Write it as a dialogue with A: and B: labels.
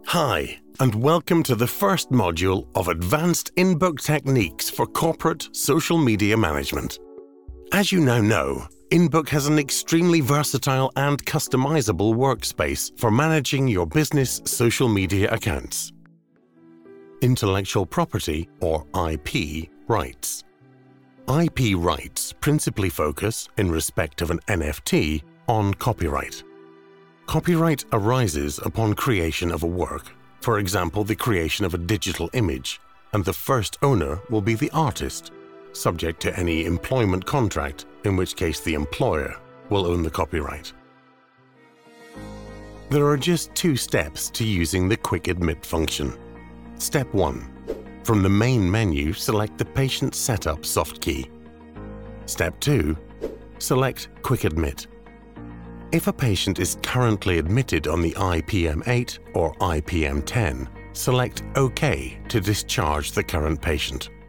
A: Hi, and welcome to the first module of Advanced In-Book Techniques for Corporate Social Media Management. As you now know, InBook has an extremely versatile and customizable workspace for managing your business social media accounts. Intellectual property, or IP, rights. IP rights principally focus, in respect of an NFT, on copyright. Copyright arises upon creation of a work, for example the creation of a digital image, and the first owner will be the artist, subject to any employment contract, in which case the employer will own the copyright. There are just two steps to using the Quick Admit function. Step 1. From the main menu, select the Patient Setup soft key. Step 2. Select Quick Admit. If a patient is currently admitted on the IPM8 or IPM10, select OK to discharge the current patient.